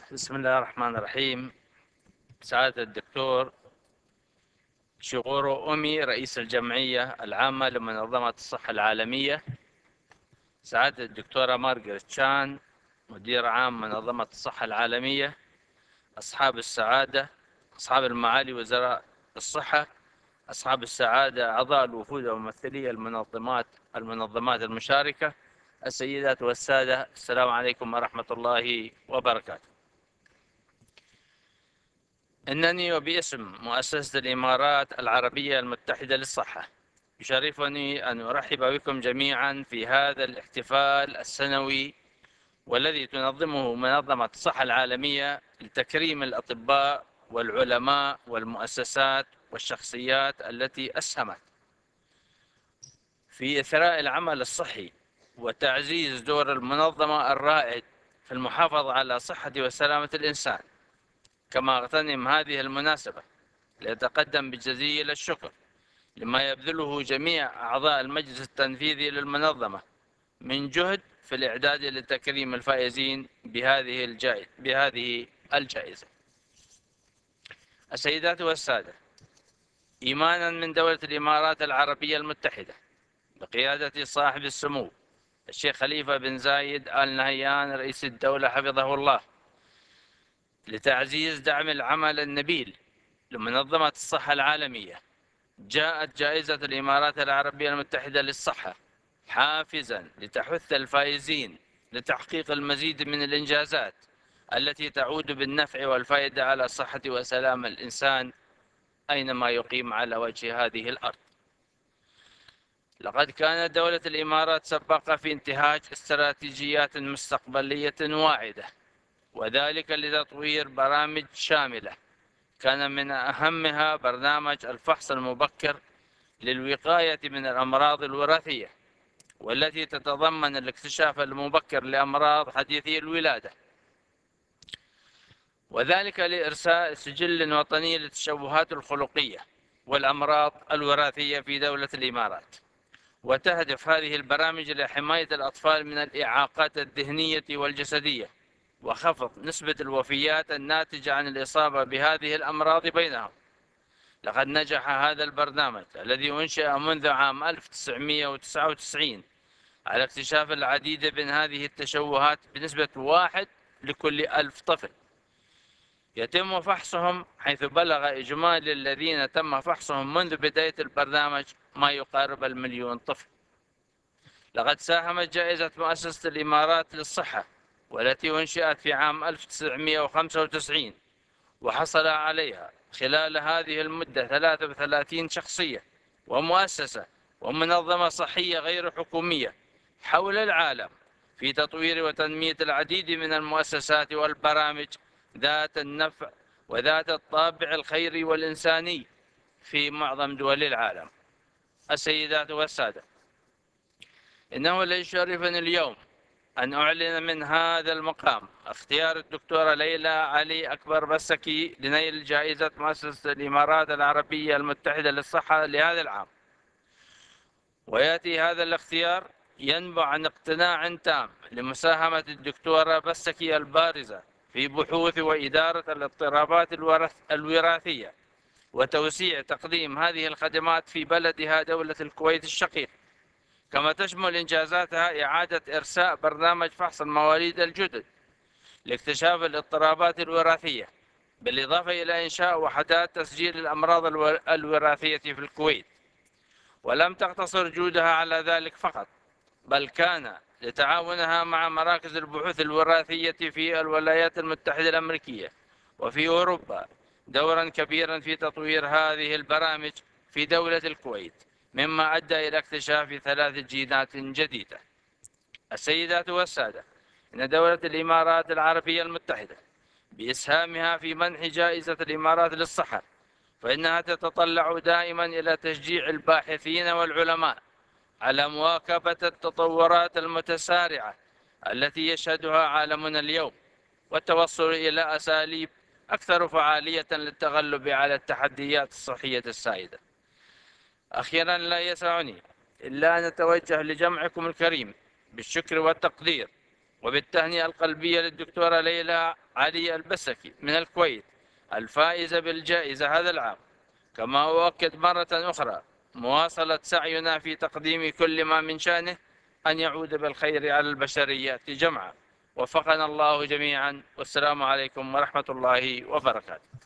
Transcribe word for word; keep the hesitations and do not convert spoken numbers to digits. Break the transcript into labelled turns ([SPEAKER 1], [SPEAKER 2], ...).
[SPEAKER 1] بسم الله الرحمن الرحيم. سعادة الدكتور شيغورو أومي، رئيس الجمعية العامة لمنظمة الصحة العالمية. سعادة الدكتورة مارغريت شان، مدير عام منظمة الصحة العالمية. أصحاب السعادة، أصحاب المعالي وزراء الصحة، أصحاب السعادة، أعضاء الوفود وممثلي المنظمات المنظمات المشاركة، السيدات والسادة، السلام عليكم ورحمة الله وبركاته. إنني وباسم مؤسسة الإمارات العربية المتحدة للصحة يشرفني أن أرحب بكم جميعا في هذا الاحتفال السنوي، والذي تنظمه منظمة الصحة العالمية لتكريم الأطباء والعلماء والمؤسسات والشخصيات التي أسهمت في إثراء العمل الصحي وتعزيز دور المنظمة الرائد في المحافظة على صحة وسلامة الإنسان. كما أغتنم هذه المناسبة ليتقدم بجزيل الشكر لما يبذله جميع أعضاء المجلس التنفيذي للمنظمة من جهد في الإعداد لتكريم الفائزين بهذه الجائزة بهذه الجائزة. السيدات والسادة، إيمانا من دولة الإمارات العربية المتحدة بقيادة صاحب السمو الشيخ خليفة بن زايد آل نهيان رئيس الدولة حفظه الله، لتعزيز دعم العمل النبيل لمنظمة الصحة العالمية، جاءت جائزة الإمارات العربية المتحدة للصحة حافزا لتحث الفائزين لتحقيق المزيد من الإنجازات التي تعود بالنفع والفائدة على صحة وسلام الإنسان أينما يقيم على وجه هذه الأرض. لقد كانت دولة الإمارات سباقة في انتهاج استراتيجيات مستقبلية واعدة، وذلك لتطوير برامج شاملة كان من أهمها برنامج الفحص المبكر للوقاية من الأمراض الوراثية، والتي تتضمن الاكتشاف المبكر لأمراض حديثي الولادة، وذلك لإرساء سجل وطني للتشوهات الخلقية والأمراض الوراثية في دولة الإمارات. وتهدف هذه البرامج لحماية الأطفال من الإعاقات الذهنية والجسدية وخفض نسبة الوفيات الناتجة عن الإصابة بهذه الأمراض بينهم. لقد نجح هذا البرنامج الذي أنشأ منذ عام ألف وتسعمائة وتسعة وتسعين على اكتشاف العديد من هذه التشوهات بنسبة واحد لكل ألف طفل يتم فحصهم، حيث بلغ إجمالي الذين تم فحصهم منذ بداية البرنامج ما يقارب المليون طفل. لقد ساهمت جائزة مؤسسة الإمارات للصحة، والتي أنشئت في عام ألف وتسعمائة وخمسة وتسعين، وحصل عليها خلال هذه المدة ثلاثة وثلاثين شخصية ومؤسسة ومنظمة صحية غير حكومية حول العالم في تطوير وتنمية العديد من المؤسسات والبرامج ذات النفع وذات الطابع الخيري والإنساني في معظم دول العالم. السيدات والسادة، إنه ليشرفني اليوم أن أعلن من هذا المقام اختيار الدكتورة ليلى علي أكبر بسكي لنيل جائزة مؤسسة الإمارات العربية المتحدة للصحة لهذا العام. ويأتي هذا الاختيار ينبع عن اقتناع تام لمساهمة الدكتورة بسكي البارزة في بحوث وإدارة الاضطرابات الوراثية وتوسيع تقديم هذه الخدمات في بلدها دولة الكويت الشقيق. كما تشمل إنجازاتها إعادة إرساء برنامج فحص المواليد الجدد لاكتشاف الاضطرابات الوراثية، بالإضافة إلى إنشاء وحدات تسجيل الأمراض الوراثية في الكويت. ولم تقتصر جهودها على ذلك فقط، بل كان لتعاونها مع مراكز البحوث الوراثية في الولايات المتحدة الأمريكية وفي أوروبا دورا كبيرا في تطوير هذه البرامج في دولة الكويت، مما أدى إلى اكتشاف ثلاث جينات جديدة. السيدات والسادة، إن دولة الإمارات العربية المتحدة بإسهامها في منح جائزة الإمارات للصحة، فإنها تتطلع دائما إلى تشجيع الباحثين والعلماء على مواكبة التطورات المتسارعة التي يشهدها عالمنا اليوم، والتوصل إلى أساليب أكثر فعالية للتغلب على التحديات الصحية السائدة. أخيرا، لا يسعني إلا أن أتوجه لجمعكم الكريم بالشكر والتقدير وبالتهنئة القلبية للدكتورة ليلى علي البسكي من الكويت الفائزة بالجائزة هذا العام. كما أؤكد مرة أخرى مواصلة سعينا في تقديم كل ما من شأنه أن يعود بالخير على البشرية جمعاء. وفقنا الله جميعا، والسلام عليكم ورحمة الله وبركاته.